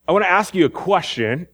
I want to ask you a question.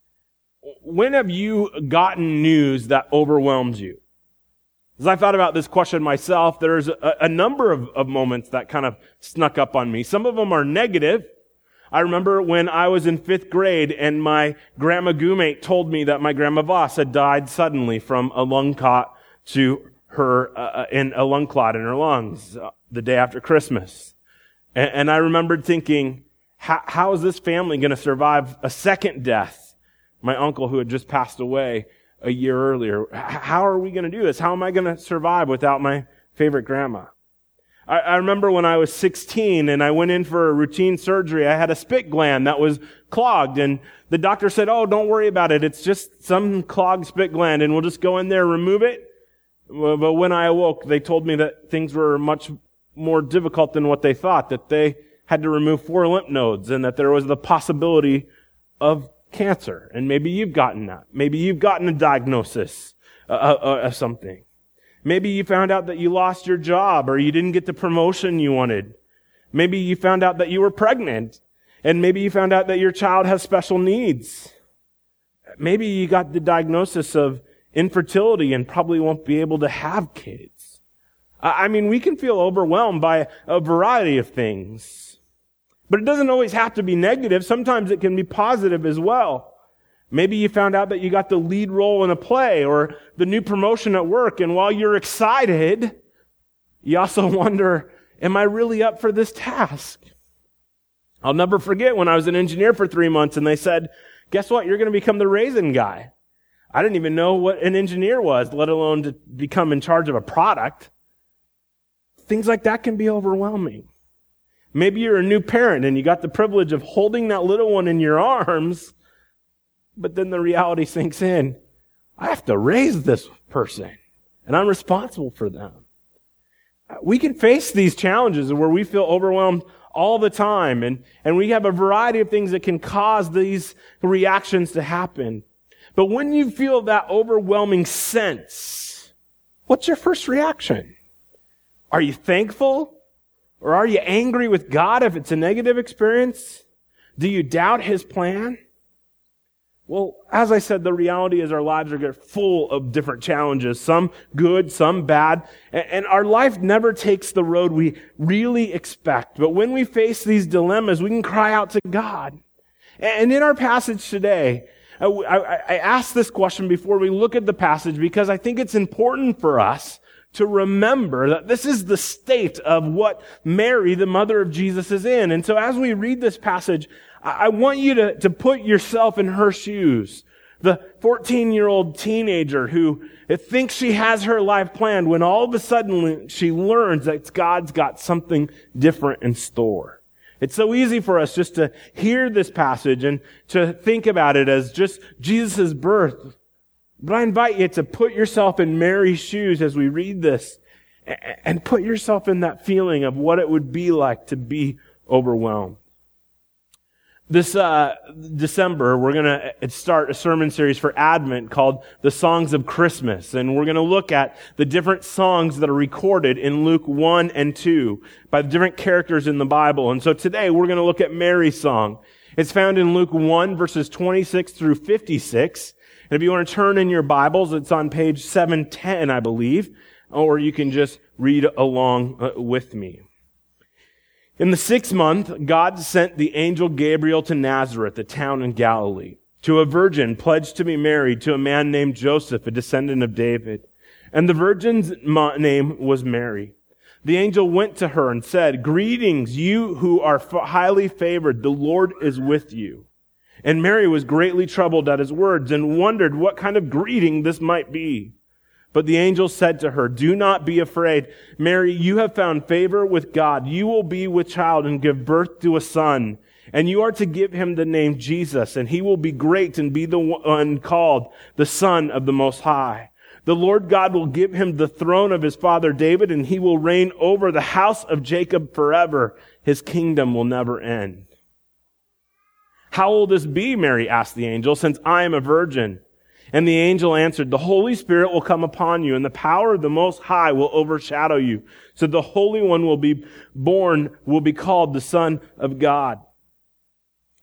When have you gotten news that overwhelms you? As I thought about this question myself, there's a number of moments that kind of snuck up on me. Some of them are negative. I remember when I was in 5th grade and my grandma Gumate told me that my grandma Voss had died suddenly from a lung clot to her, in a lung clot in her lungs the day after Christmas. And I remembered thinking, how is this family going to survive a second death? My uncle who had just passed away a year earlier. How are we going to do this? How am I going to survive without my favorite grandma? I remember when I was 16 and I went in for a routine surgery, I had a spit gland that was clogged and the doctor said, "Oh, don't worry about it. It's just some clogged spit gland and we'll just go in there and remove it." But when I awoke, they told me that things were much more difficult than what they thought, that they had to remove 4 lymph nodes and that there was the possibility of cancer. And maybe you've gotten that. Maybe you've gotten a diagnosis of something. Maybe you found out that you lost your job or you didn't get the promotion you wanted. Maybe you found out that you were pregnant. And maybe you found out that your child has special needs. Maybe you got the diagnosis of infertility and probably won't be able to have kids. I mean, we can feel overwhelmed by a variety of things. But it doesn't always have to be negative. Sometimes it can be positive as well. Maybe you found out that you got the lead role in a play or the new promotion at work, and while you're excited, you also wonder, am I really up for this task? I'll never forget when I was an engineer for 3 months and they said, "Guess what? You're going to become the raisin guy." I didn't even know what an engineer was, let alone to become in charge of a product. Things like that can be overwhelming. Maybe you're a new parent and you got the privilege of holding that little one in your arms, but then the reality sinks in. I have to raise this person, and I'm responsible for them. We can face these challenges where we feel overwhelmed all the time, and we have a variety of things that can cause these reactions to happen. But when you feel that overwhelming sense, what's your first reaction? Are you thankful? Or are you angry with God if it's a negative experience? Do you doubt His plan? Well, as I said, the reality is our lives are full of different challenges, some good, some bad, and our life never takes the road we really expect. But when we face these dilemmas, we can cry out to God. And in our passage today, I asked this question before we look at the passage because I think it's important for us to remember that this is the state of what Mary, the mother of Jesus, is in. And so as we read this passage, I want you to put yourself in her shoes. The 14-year-old teenager who thinks she has her life planned when all of a sudden she learns that God's got something different in store. It's so easy for us just to hear this passage and to think about it as just Jesus' birth. But I invite you to put yourself in Mary's shoes as we read this and put yourself in that feeling of what it would be like to be overwhelmed. This December, we're going to start a sermon series for Advent called The Songs of Christmas. And we're going to look at the different songs that are recorded in Luke 1 and 2 by the different characters in the Bible. And so today we're going to look at Mary's song. It's found in Luke 1, verses 26 through 56. And if you want to turn in your Bibles, it's on page 710, I believe, or you can just read along with me. In the 6th month, God sent the angel Gabriel to Nazareth, a town in Galilee, to a virgin pledged to be married to a man named Joseph, a descendant of David. And the virgin's name was Mary. The angel went to her and said, "Greetings, you who are highly favored, the Lord is with you." And Mary was greatly troubled at his words and wondered what kind of greeting this might be. But the angel said to her, "Do not be afraid. Mary, you have found favor with God. You will be with child and give birth to a son. And you are to give him the name Jesus. And he will be great and be the one called the Son of the Most High. The Lord God will give him the throne of his father David, and he will reign over the house of Jacob forever. His kingdom will never end." "How will this be," Mary asked the angel, "since I am a virgin?" And the angel answered, "The Holy Spirit will come upon you, and the power of the Most High will overshadow you. So the Holy One will be born, will be called the Son of God.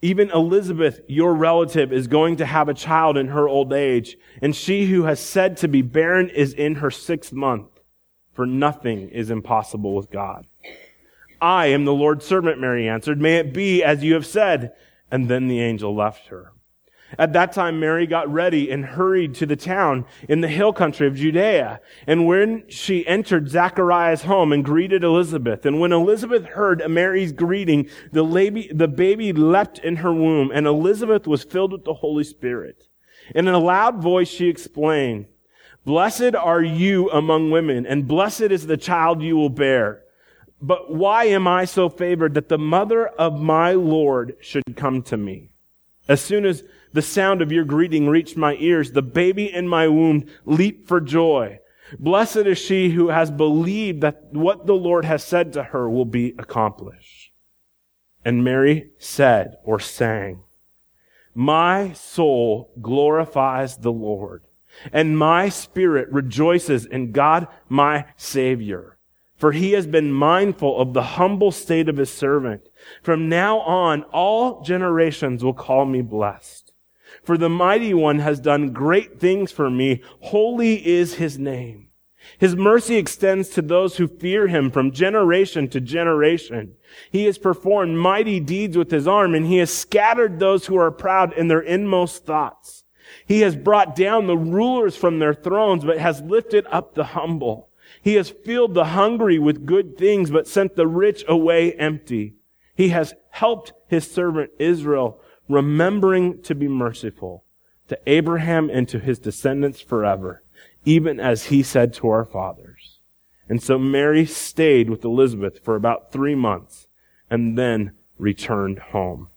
Even Elizabeth, your relative, is going to have a child in her old age, and she who has said to be barren is in her 6th month, for nothing is impossible with God. I am the Lord's servant, Mary answered. May it be as you have said. And then the angel left her. At that time, Mary got ready and hurried to the town in the hill country of Judea. And when she entered Zachariah's home and greeted Elizabeth, and when Elizabeth heard Mary's greeting, the baby leapt in her womb, and Elizabeth was filled with the Holy Spirit. And in a loud voice she explained, "Blessed are you among women, and blessed is the child you will bear. But why am I so favored that the mother of my Lord should come to me? As soon as the sound of your greeting reached my ears, the baby in my womb leaped for joy. Blessed is she who has believed that what the Lord has said to her will be accomplished." And Mary said or sang, "My soul glorifies the Lord, and my spirit rejoices in God my Savior. For he has been mindful of the humble state of his servant. From now on, all generations will call me blessed. For the Mighty One has done great things for me. Holy is his name. His mercy extends to those who fear him from generation to generation. He has performed mighty deeds with his arm, and he has scattered those who are proud in their inmost thoughts. He has brought down the rulers from their thrones, but has lifted up the humble. He has filled the hungry with good things, but sent the rich away empty. He has helped his servant Israel, remembering to be merciful to Abraham and to his descendants forever, even as he said to our fathers." And so Mary stayed with Elizabeth for about 3 months and then returned home.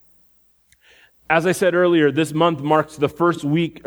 As I said earlier, this week marks the first week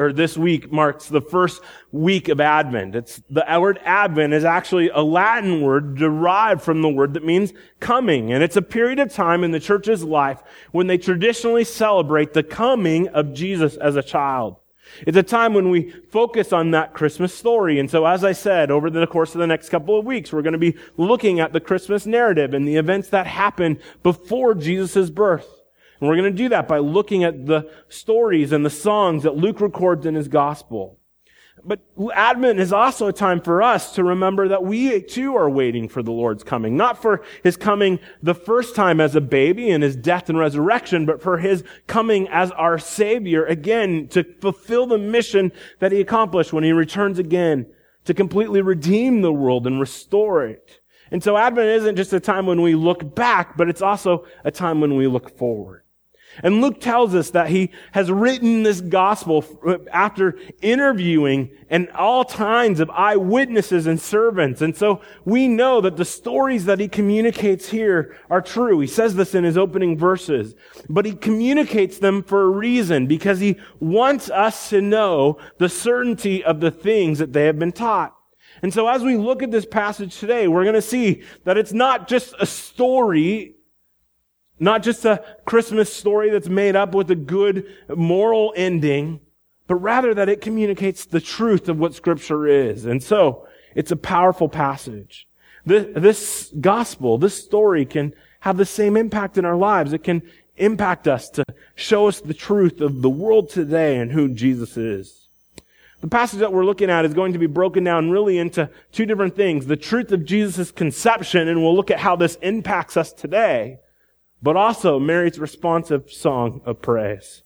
of Advent. The word Advent is actually a Latin word derived from the word that means coming. And it's a period of time in the church's life when they traditionally celebrate the coming of Jesus as a child. It's a time when we focus on that Christmas story. And so, as I said, over the course of the next couple of weeks, we're going to be looking at the Christmas narrative and the events that happened before Jesus' birth. And we're going to do that by looking at the stories and the songs that Luke records in his gospel. But Advent is also a time for us to remember that we too are waiting for the Lord's coming. Not for his coming the first time as a baby and his death and resurrection, but for his coming as our Savior again to fulfill the mission that he accomplished when he returns again to completely redeem the world and restore it. And so Advent isn't just a time when we look back, but it's also a time when we look forward. And Luke tells us that he has written this gospel after interviewing and all kinds of eyewitnesses and servants. And so we know that the stories that he communicates here are true. He says this in his opening verses. But he communicates them for a reason, because he wants us to know the certainty of the things that they have been taught. And so as we look at this passage today, we're going to see that it's not just a story, not just a Christmas story that's made up with a good moral ending, but rather that it communicates the truth of what Scripture is. And so, it's a powerful passage. This gospel, this story can have the same impact in our lives. It can impact us to show us the truth of the world today and who Jesus is. The passage that we're looking at is going to be broken down really into two different things. The truth of Jesus' conception, and we'll look at how this impacts us today, but also Mary's responsive song of praise.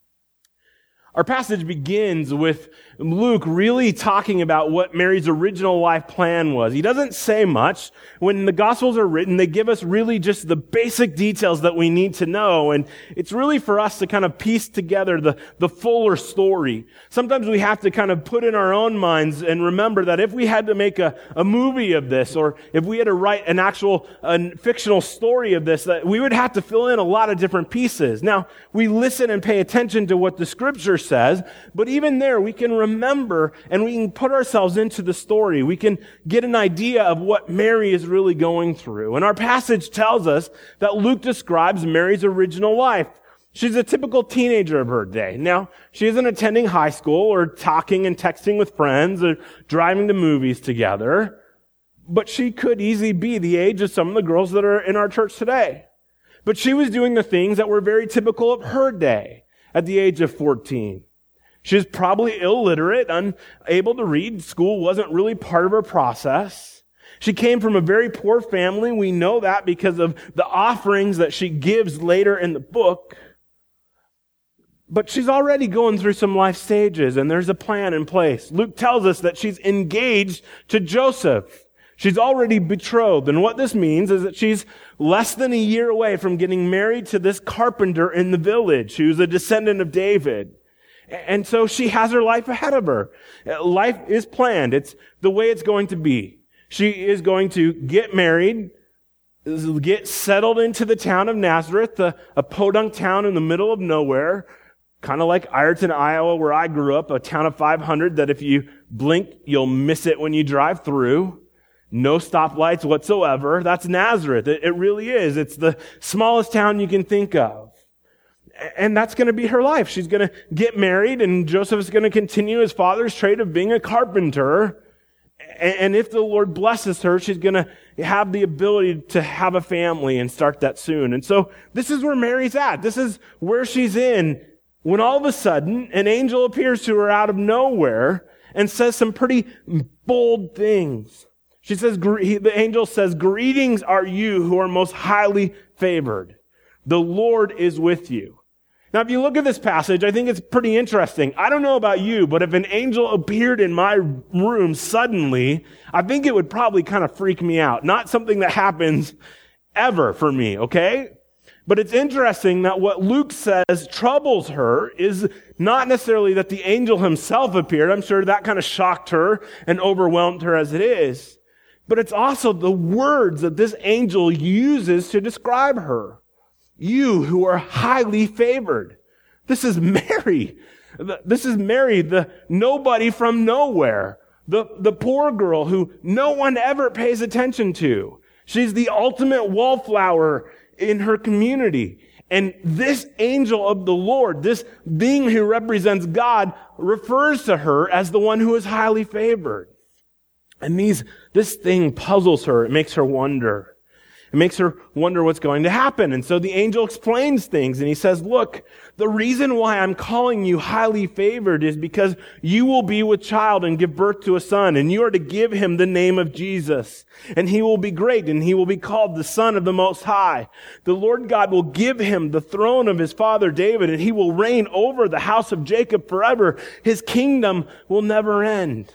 Our passage begins with Luke really talking about what Mary's original life plan was. He doesn't say much. When the Gospels are written, they give us really just the basic details that we need to know. And it's really for us to kind of piece together the fuller story. Sometimes we have to kind of put in our own minds and remember that if we had to make a movie of this, or if we had to write an actual fictional story of this, that we would have to fill in a lot of different pieces. Now, we listen and pay attention to what the Scripture says, but even there we can remember and we can put ourselves into the story. We can get an idea of what Mary is really going through. And our passage tells us that Luke describes Mary's original life. She's a typical teenager of her day. Now, she isn't attending high school or talking and texting with friends or driving to movies together, but she could easily be the age of some of the girls that are in our church today. But she was doing the things that were very typical of her day at the age of 14. She was probably illiterate, unable to read. School wasn't really part of her process. She came from a very poor family. We know that because of the offerings that she gives later in the book. But she's already going through some life stages, and there's a plan in place. Luke tells us that she's engaged to Joseph. She's already betrothed. And what this means is that she's less than a year away from getting married to this carpenter in the village who's a descendant of David. And so she has her life ahead of her. Life is planned. It's the way it's going to be. She is going to get married, get settled into the town of Nazareth, a podunk town in the middle of nowhere, kind of like Ireton, Iowa, where I grew up, a town of 500 that if you blink, you'll miss it when you drive through. No stoplights whatsoever. That's Nazareth. It really is. It's the smallest town you can think of. And that's going to be her life. She's going to get married, and Joseph is going to continue his father's trade of being a carpenter. And if the Lord blesses her, she's going to have the ability to have a family and start that soon. And so this is where Mary's at. This is where she's in when all of a sudden an angel appears to her out of nowhere and says some pretty bold things. She says, the angel says, "Greetings are you who are most highly favored. The Lord is with you." Now, if you look at this passage, I think it's pretty interesting. I don't know about you, but if an angel appeared in my room suddenly, I think it would probably kind of freak me out. Not something that happens ever for me, okay? But it's interesting that what Luke says troubles her is not necessarily that the angel himself appeared. I'm sure that kind of shocked her and overwhelmed her as it is. But it's also the words that this angel uses to describe her. You who are highly favored. This is Mary. This is Mary, the nobody from nowhere. The poor girl who no one ever pays attention to. She's the ultimate wallflower in her community. And this angel of the Lord, this being who represents God, refers to her as the one who is highly favored. And this thing puzzles her. It makes her wonder. It makes her wonder what's going to happen. And so the angel explains things, and he says, look, the reason why I'm calling you highly favored is because you will be with child and give birth to a son, and you are to give him the name of Jesus. And he will be great, and he will be called the Son of the Most High. The Lord God will give him the throne of his father David, and he will reign over the house of Jacob forever. His kingdom will never end.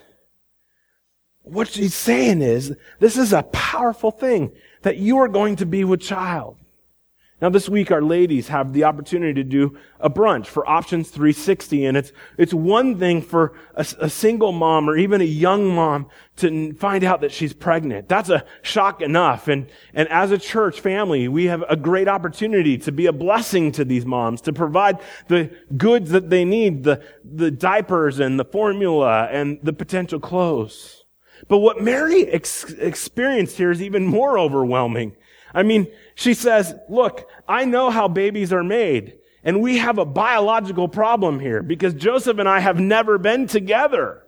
What she's saying is, this is a powerful thing, that you are going to be with child. Now this week our ladies have the opportunity to do a brunch for Options 360, and it's one thing for a single mom or even a young mom to find out that she's pregnant. That's a shock enough. And as a church family, we have a great opportunity to be a blessing to these moms, to provide the goods that they need, the diapers and the formula and the potential clothes. But what Mary experienced here is even more overwhelming. I mean, she says, look, I know how babies are made, and we have a biological problem here because Joseph and I have never been together.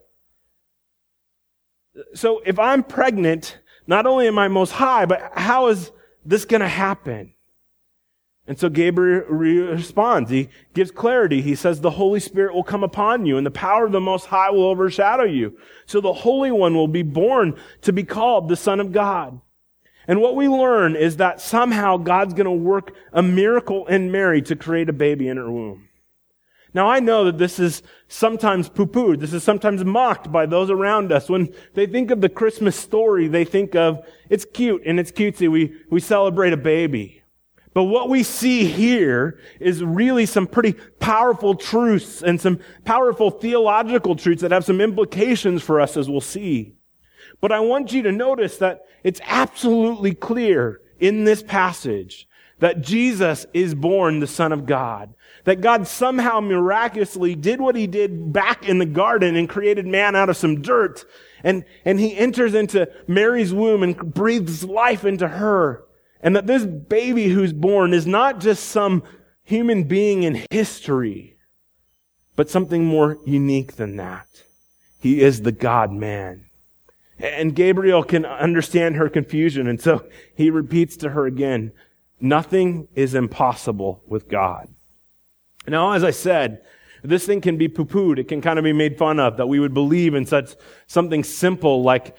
So if I'm pregnant, not only am I most high, but how is this going to happen? And so Gabriel responds. He gives clarity. He says, the Holy Spirit will come upon you, and the power of the Most High will overshadow you. So the Holy One will be born to be called the Son of God. And what we learn is that somehow God's going to work a miracle in Mary to create a baby in her womb. Now I know that this is sometimes poo-pooed. This is sometimes mocked by those around us. When they think of the Christmas story, they think of, it's cute and it's cutesy. We celebrate a baby. But what we see here is really some pretty powerful truths and some powerful theological truths that have some implications for us, as we'll see. But I want you to notice that it's absolutely clear in this passage that Jesus is born the Son of God. That God somehow miraculously did what he did back in the garden and created man out of some dirt. And he enters into Mary's womb and breathes life into her. And that this baby who's born is not just some human being in history, but something more unique than that. He is the God-man. And Gabriel can understand her confusion, and so he repeats to her again, Nothing is impossible with God. Now, as I said, this thing can be poo-pooed. It can kind of be made fun of, that we would believe in such something simple like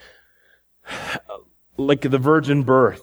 the virgin birth.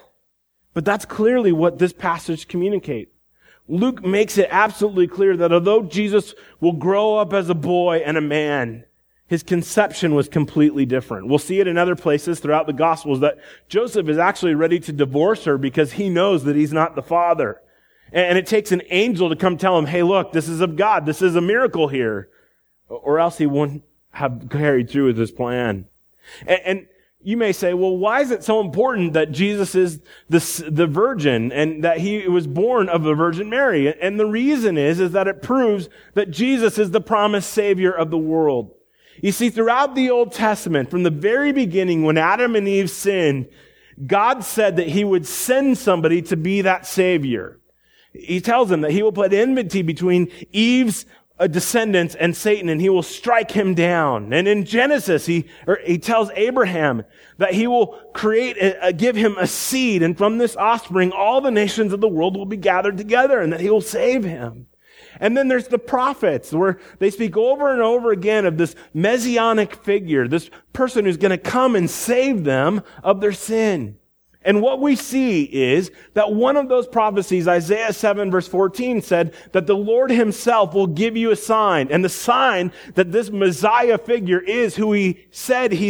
But that's clearly what this passage communicates. Luke makes it absolutely clear that although Jesus will grow up as a boy and a man, his conception was completely different. We'll see it in other places throughout the Gospels that Joseph is actually ready to divorce her because he knows that he's not the father. And it takes an angel to come tell him, hey, look, this is of God. This is a miracle here. Or else he wouldn't have carried through with his plan. And you may say, well, why is it so important that Jesus is the virgin and that he was born of the Virgin Mary? And the reason is that it proves that Jesus is the promised Savior of the world. You see, throughout the Old Testament, from the very beginning, when Adam and Eve sinned, God said that he would send somebody to be that Savior. He tells them that he will put enmity between Eve's descendants and Satan, and he will strike him down. And in Genesis, he tells Abraham that he will give him a seed, and from this offspring, all the nations of the world will be gathered together, and that he will save him. And then there's the prophets, where they speak over and over again of this messianic figure, this person who's going to come and save them of their sin. And what we see is that one of those prophecies, Isaiah 7 verse 14, said that the Lord himself will give you a sign. And the sign that this Messiah figure is who he said he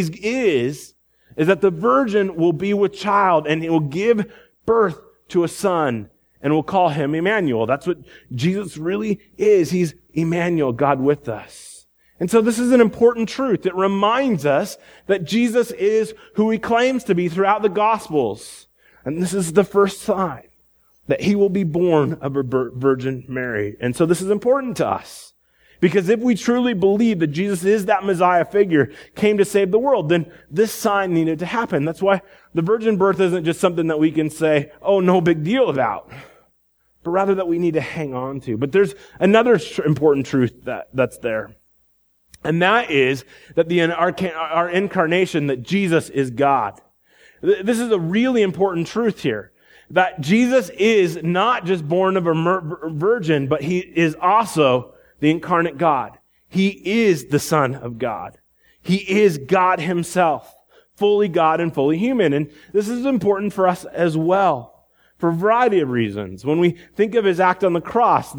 is that the virgin will be with child and he will give birth to a son and we'll call him Emmanuel. That's what Jesus really is. He's Emmanuel, God with us. And so this is an important truth. It reminds us that Jesus is who he claims to be throughout the Gospels. And this is the first sign that he will be born of a Virgin Mary. And so this is important to us. Because if we truly believe that Jesus is that Messiah figure, came to save the world, then this sign needed to happen. That's why the virgin birth isn't just something that we can say, oh, no big deal about. But rather that we need to hang on to. But there's another important truth that's there. And that is that our incarnation, that Jesus is God. This is a really important truth here. That Jesus is not just born of a virgin, but he is also the incarnate God. He is the Son of God. He is God himself, fully God and fully human. And this is important for us as well. For a variety of reasons. When we think of his act on the cross,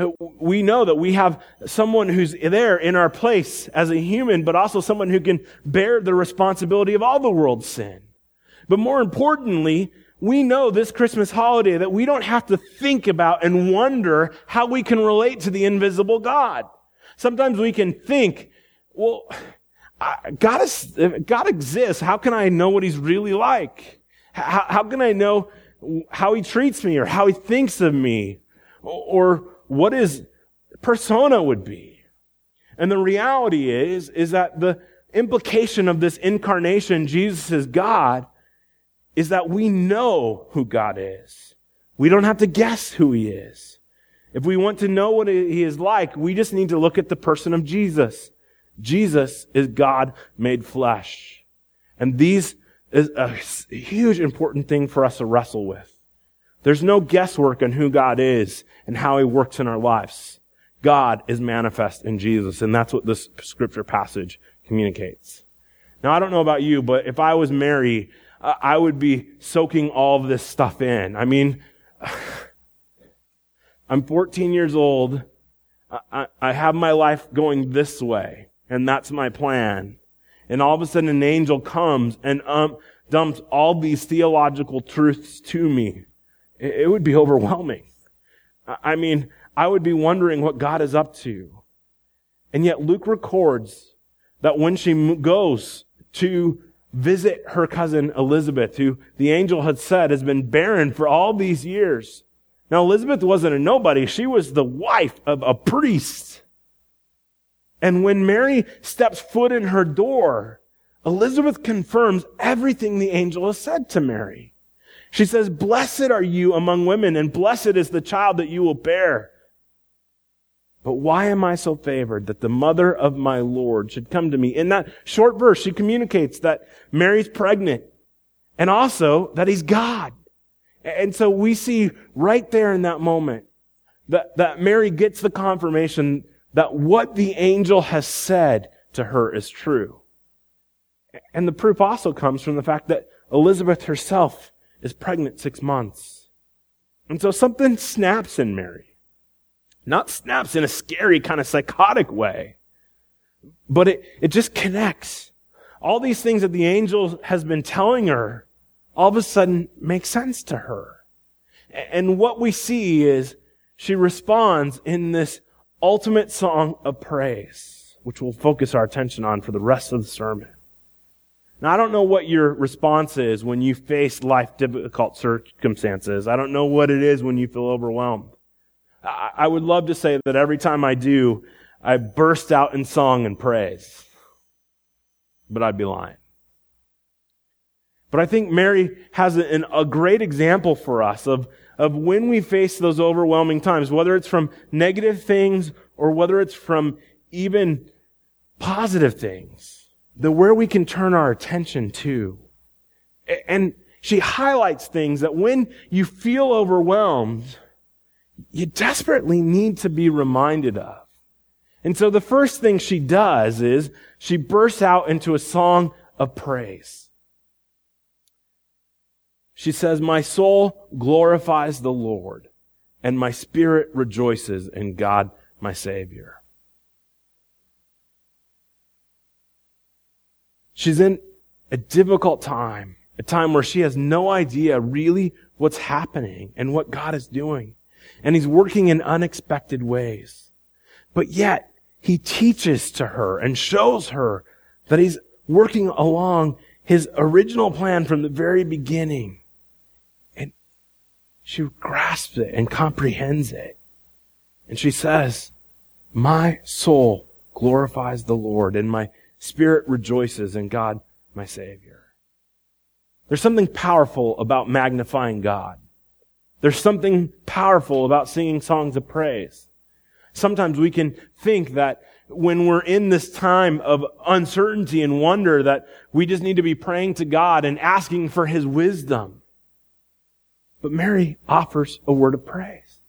we know that we have someone who's there in our place as a human, but also someone who can bear the responsibility of all the world's sin. But more importantly, we know this Christmas holiday that we don't have to think about and wonder how we can relate to the invisible God. Sometimes we can think, well, if God exists, how can I know what he's really like? How can I know how he treats me or how he thinks of me or what his persona would be? And the reality is that the implication of this incarnation, Jesus is God, is that we know who God is. We don't have to guess who he is. If we want to know what he is like, we just need to look at the person of Jesus. Jesus is God made flesh. And these is a huge important thing for us to wrestle with. There's no guesswork on who God is and how he works in our lives. God is manifest in Jesus, and that's what this scripture passage communicates. Now, I don't know about you, but if I was Mary, I would be soaking all of this stuff in. I mean, I'm 14 years old. I have my life going this way, and that's my plan. And all of a sudden an angel comes and dumps all these theological truths to me. It would be overwhelming. I mean, I would be wondering what God is up to. And yet Luke records that when she goes to visit her cousin Elizabeth, who the angel had said has been barren for all these years. Now Elizabeth wasn't a nobody. She was the wife of a priest. And when Mary steps foot in her door, Elizabeth confirms everything the angel has said to Mary. She says, "Blessed are you among women, and blessed is the child that you will bear. But why am I so favored that the mother of my Lord should come to me?" In that short verse, she communicates that Mary's pregnant, and also that he's God. And so we see right there in that moment that Mary gets the confirmation that what the angel has said to her is true. And the proof also comes from the fact that Elizabeth herself is pregnant 6 months. And so something snaps in Mary. Not snaps in a scary kind of psychotic way, but it just connects. All these things that the angel has been telling her all of a sudden make sense to her. And what we see is she responds in this ultimate song of praise, which we'll focus our attention on for the rest of the sermon. Now, I don't know what your response is when you face life difficult circumstances. I don't know what it is when you feel overwhelmed. I would love to say that every time I do, I burst out in song and praise. But I'd be lying. But I think Mary has a great example for us of when we face those overwhelming times, whether it's from negative things or whether it's from even positive things, that where we can turn our attention to. And she highlights things that when you feel overwhelmed, you desperately need to be reminded of. And so the first thing she does is she bursts out into a song of praise. She says, "My soul glorifies the Lord, and my spirit rejoices in God, my Savior." She's in a difficult time, a time where she has no idea really what's happening and what God is doing. And He's working in unexpected ways. But yet, He teaches to her and shows her that He's working along His original plan from the very beginning. And she grasps it and comprehends it. And she says, "My soul glorifies the Lord, and my spirit rejoices in God, my Savior." There's something powerful about magnifying God. There's something powerful about singing songs of praise. Sometimes we can think that when we're in this time of uncertainty and wonder that we just need to be praying to God and asking for His wisdom. But Mary offers a word of praise.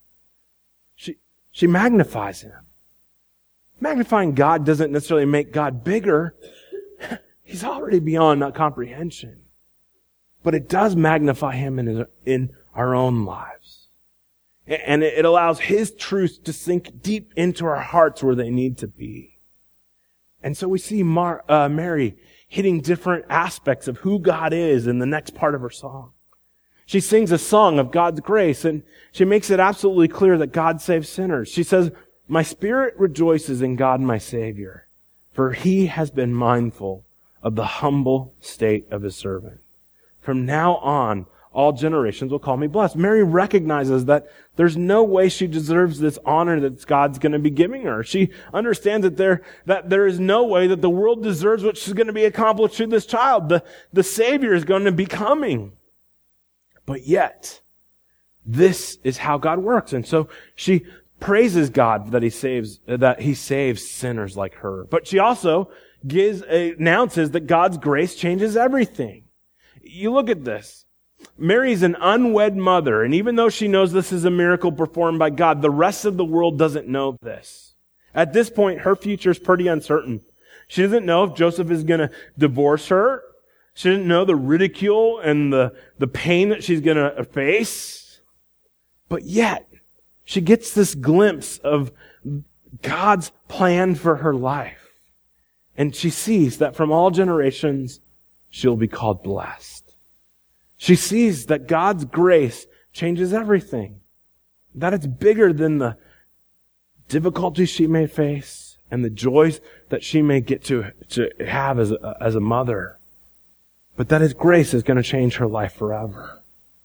She magnifies Him. Magnifying God doesn't necessarily make God bigger. He's already beyond that comprehension. But it does magnify Him in our own lives. And it allows His truth to sink deep into our hearts where they need to be. And so we see Mary hitting different aspects of who God is in the next part of her song. She sings a song of God's grace, and she makes it absolutely clear that God saves sinners. She says, "My spirit rejoices in God my Savior, for He has been mindful of the humble state of His servant. From now on, all generations will call me blessed." Mary recognizes that there's no way she deserves this honor that God's going to be giving her. She understands that there is no way that the world deserves what she's going to be accomplished through this child. The Savior is going to be coming. But yet, this is how God works. And so she praises God that He saves sinners like her. But she also announces that God's grace changes everything. You look at this. Mary's an unwed mother, and even though she knows this is a miracle performed by God, the rest of the world doesn't know this. At this point, her future is pretty uncertain. She doesn't know if Joseph is going to divorce her. She doesn't know the ridicule and the pain that she's going to face. But yet, she gets this glimpse of God's plan for her life. And she sees that from all generations, she'll be called blessed. She sees that God's grace changes everything. That it's bigger than the difficulties she may face and the joys that she may get to have as a mother. But that His grace is going to change her life forever.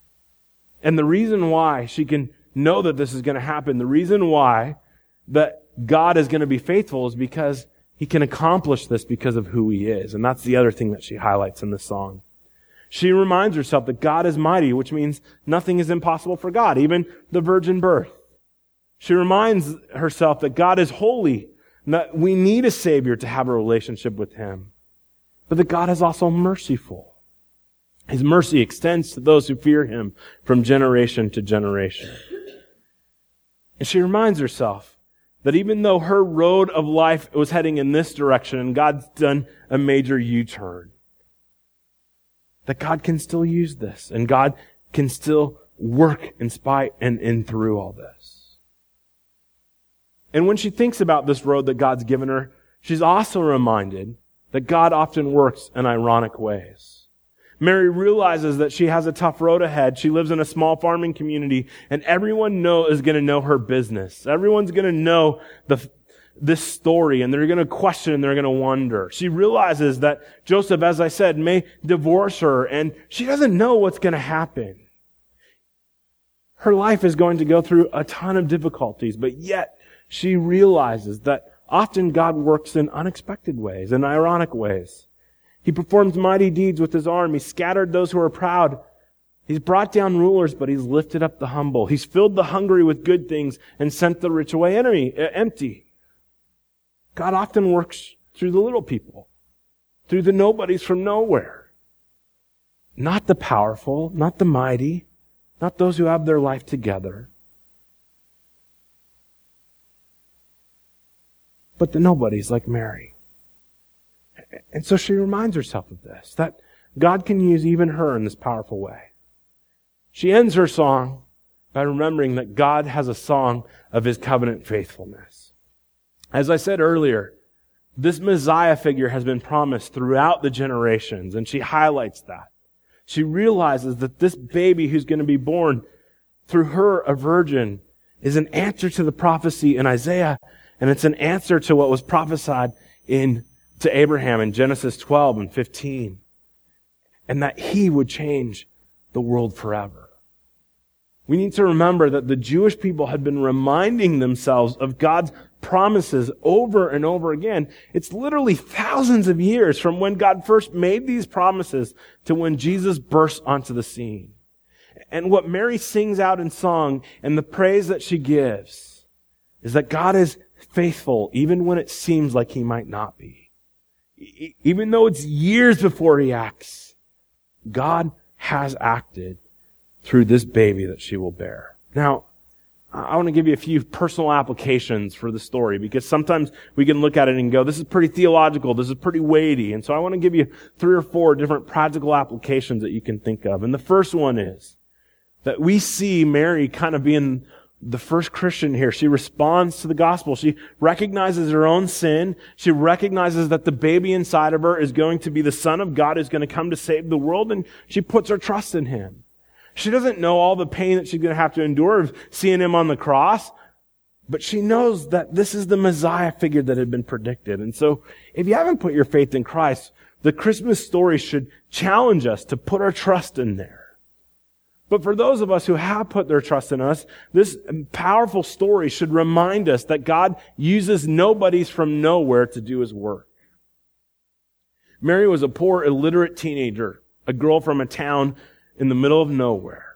And the reason why she can know that this is going to happen, the reason why that God is going to be faithful is because He can accomplish this because of who He is. And that's the other thing that she highlights in this song. She reminds herself that God is mighty, which means nothing is impossible for God, even the virgin birth. She reminds herself that God is holy, and that we need a Savior to have a relationship with Him. But that God is also merciful. His mercy extends to those who fear him from generation to generation. And she reminds herself that even though her road of life was heading in this direction and God's done a major U-turn, that God can still use this and God can still work in spite and in through all this. And when she thinks about this road that God's given her, she's also reminded that God often works in ironic ways. Mary realizes that she has a tough road ahead. She lives in a small farming community, and everyone is going to know her business. Everyone's going to know this story, and they're going to question and they're going to wonder. She realizes that Joseph, as I said, may divorce her, and she doesn't know what's going to happen. Her life is going to go through a ton of difficulties, but yet she realizes that often God works in unexpected ways, in ironic ways. He performs mighty deeds with his arm. He scattered those who are proud. He's brought down rulers, but he's lifted up the humble. He's filled the hungry with good things and sent the rich away empty. God often works through the little people, through the nobodies from nowhere. Not the powerful, not the mighty, not those who have their life together, but the nobodies like Mary. And so she reminds herself of this, that God can use even her in this powerful way. She ends her song by remembering that God has a song of his covenant faithfulness. As I said earlier, this Messiah figure has been promised throughout the generations, and she highlights that. She realizes that this baby who's going to be born through her, a virgin, is an answer to the prophecy in Isaiah, and it's an answer to what was prophesied to Abraham in Genesis 12 and 15. And that he would change the world forever. We need to remember that the Jewish people had been reminding themselves of God's promises over and over again. It's literally thousands of years from when God first made these promises to when Jesus burst onto the scene. And what Mary sings out in song and the praise that she gives is that God is faithful even when it seems like he might not be. Even though it's years before he acts, God has acted through this baby that she will bear. Now, I want to give you a few personal applications for the story, because sometimes we can look at it and go, this is pretty theological, this is pretty weighty. And so I want to give you 3 or 4 different practical applications that you can think of. And the first one is that we see Mary kind of being the first Christian here. She responds to the gospel. She recognizes her own sin. She recognizes that the baby inside of her is going to be the Son of God who's going to come to save the world, and she puts her trust in him. She doesn't know all the pain that she's going to have to endure of seeing him on the cross, but she knows that this is the Messiah figure that had been predicted. And so if you haven't put your faith in Christ, the Christmas story should challenge us to put our trust in there. But for those of us who have put their trust in us, this powerful story should remind us that God uses nobodies from nowhere to do his work. Mary was a poor, illiterate teenager, a girl from a town in the middle of nowhere.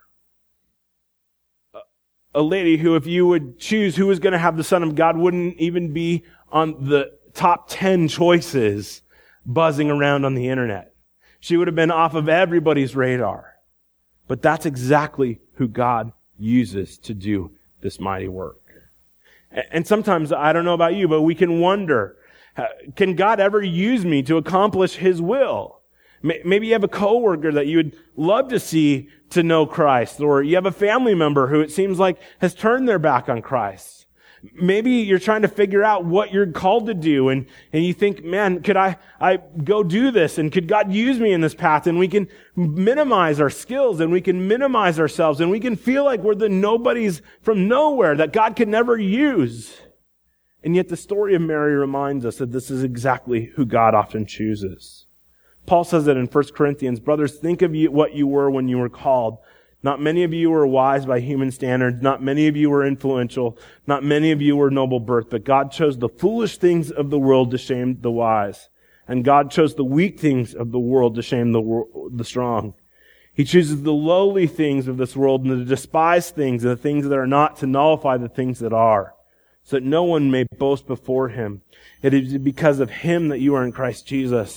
A lady who, if you would choose who was going to have the Son of God, wouldn't even be on the top 10 choices buzzing around on the internet. She would have been off of everybody's radar. But that's exactly who God uses to do this mighty work. And sometimes, I don't know about you, but we can wonder, can God ever use me to accomplish his will? Maybe you have a coworker that you would love to see to know Christ, or you have a family member who it seems like has turned their back on Christ. Maybe you're trying to figure out what you're called to do, and you think, man, could I go do this, and could God use me in this path? And we can minimize our skills, and we can minimize ourselves, and we can feel like we're the nobodies from nowhere that God could never use. And yet the story of Mary reminds us that this is exactly who God often chooses. Paul says that in 1 Corinthians, brothers, think of what you were when you were called. Not many of you were wise by human standards. Not many of you were influential. Not many of you were noble birth. But God chose the foolish things of the world to shame the wise. And God chose the weak things of the world to shame the strong. He chooses the lowly things of this world and the despised things and the things that are not to nullify the things that are, so that no one may boast before him. It is because of him that you are in Christ Jesus,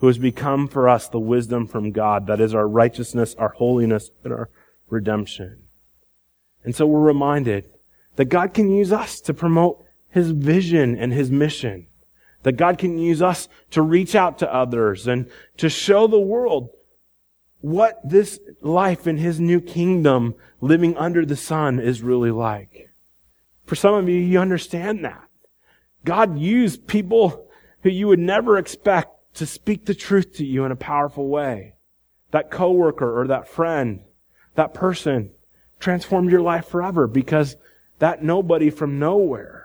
who has become for us the wisdom from God, that is our righteousness, our holiness, and our redemption. And so we're reminded that God can use us to promote His vision and His mission. That God can use us to reach out to others and to show the world what this life in His new kingdom, living under the sun, is really like. For some of you, you understand that. God used people who you would never expect to speak the truth to you in a powerful way. That coworker or that friend, that person transformed your life forever because that nobody from nowhere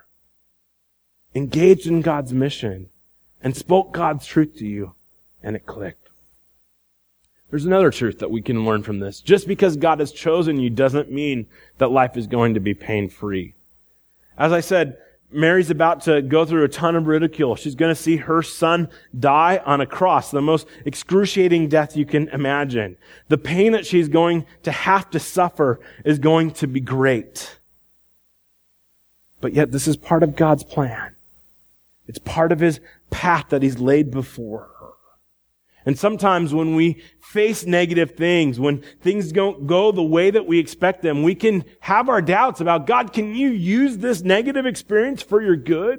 engaged in God's mission and spoke God's truth to you, and it clicked. There's another truth that we can learn from this. Just because God has chosen you doesn't mean that life is going to be pain-free. As I said, Mary's about to go through a ton of ridicule. She's going to see her son die on a cross, the most excruciating death you can imagine. The pain that she's going to have to suffer is going to be great. But yet this is part of God's plan. It's part of His path that He's laid before her. And sometimes when we face negative things, when things don't go the way that we expect them, we can have our doubts about, God, can you use this negative experience for your good?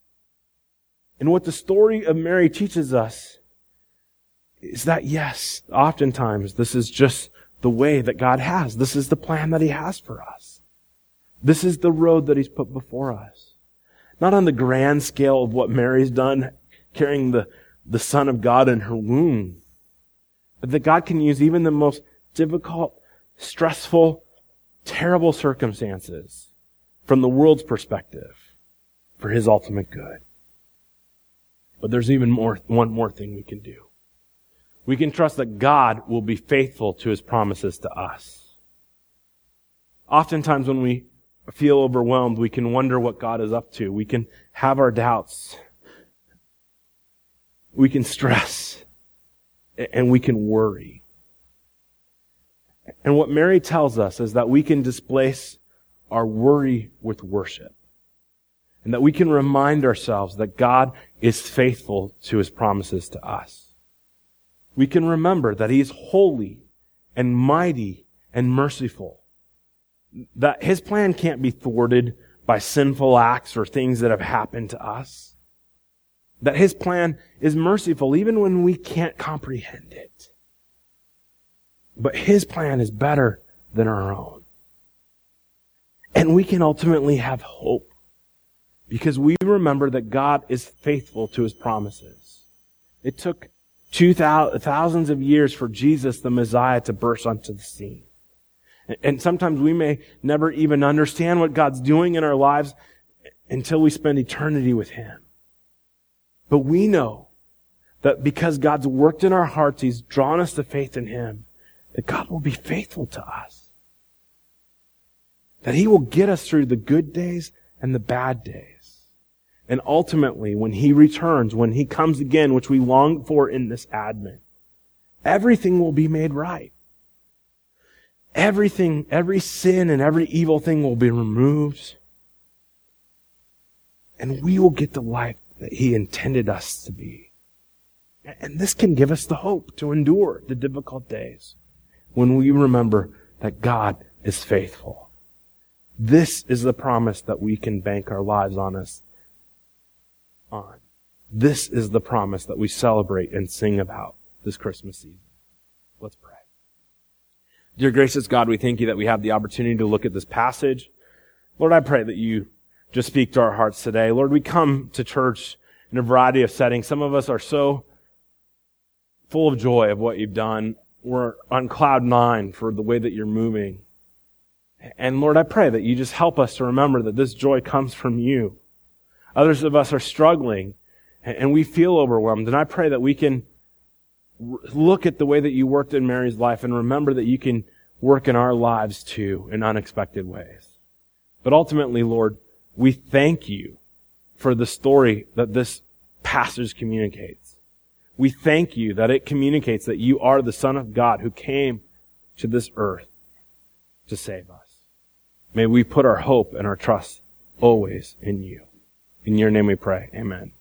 And what the story of Mary teaches us is that, yes, oftentimes this is just the way that God has. This is the plan that He has for us. This is the road that He's put before us. Not on the grand scale of what Mary's done, carrying the Son of God in her womb, but that God can use even the most difficult, stressful, terrible circumstances from the world's perspective for His ultimate good. But there's even one more thing we can do. We can trust that God will be faithful to His promises to us. Oftentimes when we feel overwhelmed, we can wonder what God is up to. We can have our doubts. We can stress. And we can worry. And what Mary tells us is that we can displace our worry with worship. And that we can remind ourselves that God is faithful to His promises to us. We can remember that He is holy and mighty and merciful. That His plan can't be thwarted by sinful acts or things that have happened to us. That His plan is merciful even when we can't comprehend it. But His plan is better than our own. And we can ultimately have hope because we remember that God is faithful to His promises. It took thousands of years for Jesus, the Messiah, to burst onto the scene. And sometimes we may never even understand what God's doing in our lives until we spend eternity with Him. But we know that because God's worked in our hearts, He's drawn us to faith in Him, that God will be faithful to us. That He will get us through the good days and the bad days. And ultimately, when He returns, when He comes again, which we long for in this Advent, everything will be made right. Everything, every sin and every evil thing will be removed. And we will get the life that He intended us to be. And this can give us the hope to endure the difficult days when we remember that God is faithful. This is the promise that we can bank our lives on. This is the promise that we celebrate and sing about this Christmas season. Let's pray. Dear gracious God, we thank You that we have the opportunity to look at this passage. Lord, I pray that You just speak to our hearts today. Lord, we come to church in a variety of settings. Some of us are so full of joy of what You've done. We're on cloud 9 for the way that You're moving. And Lord, I pray that You just help us to remember that this joy comes from You. Others of us are struggling and we feel overwhelmed. And I pray that we can look at the way that You worked in Mary's life and remember that You can work in our lives too in unexpected ways. But ultimately, Lord, we thank You for the story that this passage communicates. We thank You that it communicates that You are the Son of God who came to this earth to save us. May we put our hope and our trust always in You. In Your name we pray. Amen.